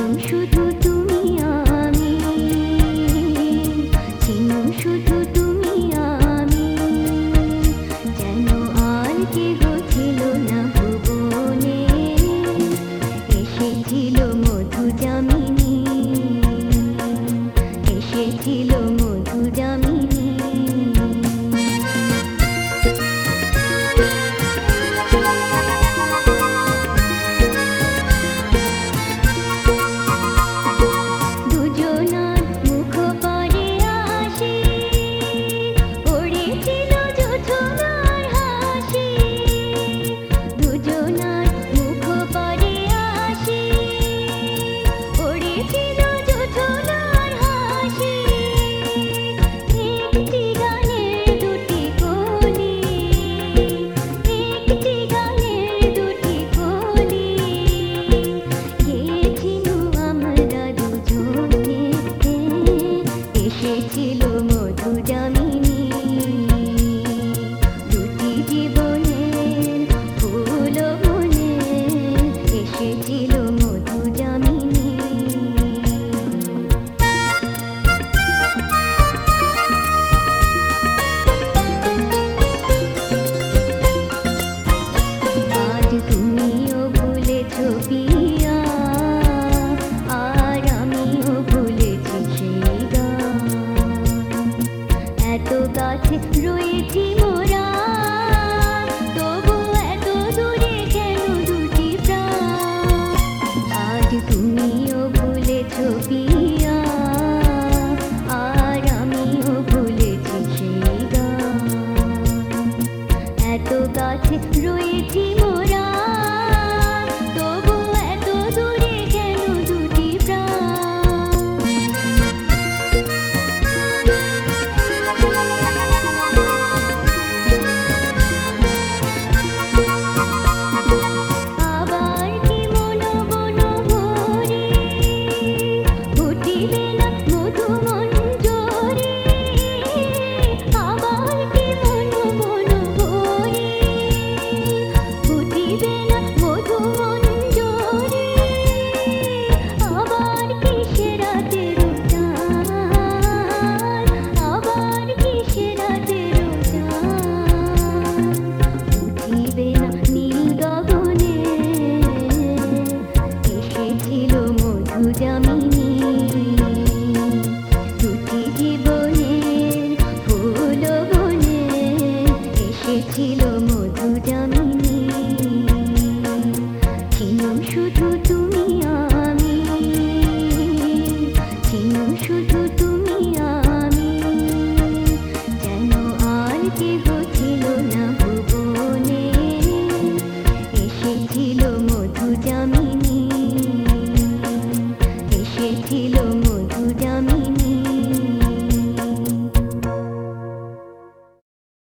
শুধু তুমি আমি, ছিনু শুধু তুমি আমি, যেন আর কেহ ছিল না ভুবনে, এসেছিল মধু যামিনী, এসেছিল মধু যামিনী। এসেছিল মধু যামিনী, দুটি জীবনের ফুল মনে, এসেছিল মধু যামিনী। আজ তুমিও ভুলেছ পিয়া, আর আমিও ভুলেছি সেই গান। এত কাছে রয়েছি মোরা, তবু এত দূরে কেন দুটি প্রাণ। আজ তুমিও ভুলেছ পিয়া।